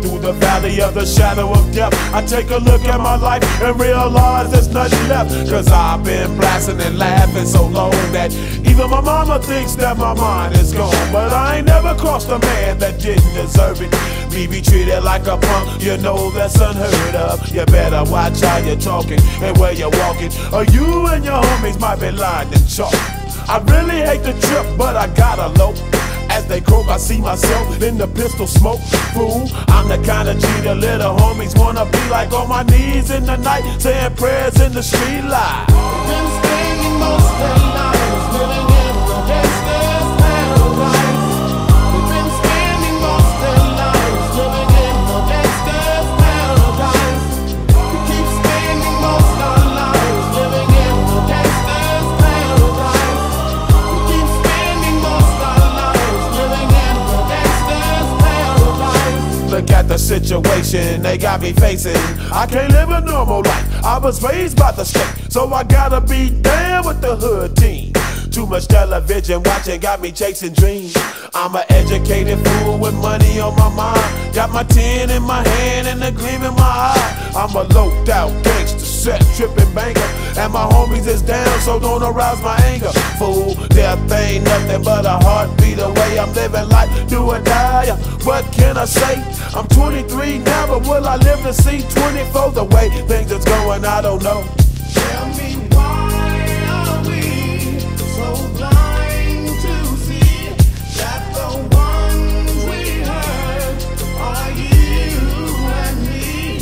through the valley of the shadow of death, I take a look at my life and realize there's nothing left. Cause I've been blasting and laughing so long that even my mama thinks that my mind is gone. But I ain't never crossed a man that didn't deserve it. Me be treated like a punk, you know that's unheard of. You better watch how you're talking and where you're walking, or you and your homies might be lined in chalk. I really hate the trip, but I gotta low. As they croak, I see myself in the pistol smoke. Fool, I'm the kind of G the little homies wanna be like, on my knees in the night, saying prayers in the street light. Been spending most of their lives living in the gangster's paradise. We've been spending most of their lives living in the gangster's paradise. We keep spending most of our lives living in the gangster's paradise. We keep spending most of our lives living in the gangster's paradise. Look at the situation they got me facing. I can't live a normal life. I was raised by the state, so I gotta be down with the hood team. Too much television watching got me chasing dreams. I'm an educated fool with money on my mind. Got my tin in my hand and a gleam in my eye. I'm a loped out gangster, set tripping banker, and my homies is down, so don't arouse my anger. Fool, death ain't nothing but a heartbeat away. I'm living life, do or die. What can I say? I'm 23 now, but will I live to see 24? The way things is going, I don't know. Tell me, why are we so blind to see that the ones we hurt are you and me?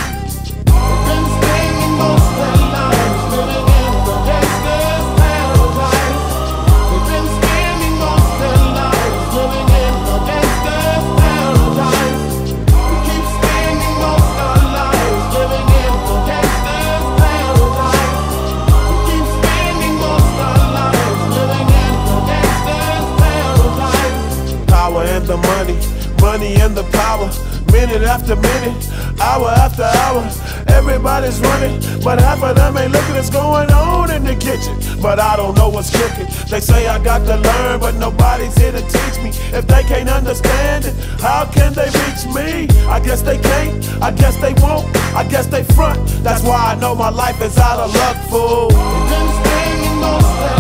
We've been spending most of our lives living in the gangster's paradise. We've been spending most of our lives living in the gangster's paradise. We keep spending most of our lives living in the gangster's paradise. We keep spending most of our lives living in the gangster's paradise. Power and the money, money and the power. Minute after minute, hour after hour, everybody's running, but half of them ain't looking what's going on in the kitchen. But I don't know what's cooking. They say I got to learn, but nobody's here to teach me. If they can't understand it, how can they reach me? I guess they can't, I guess they won't, I guess they front. That's why I know my life is out of luck, fool. We've been spending most of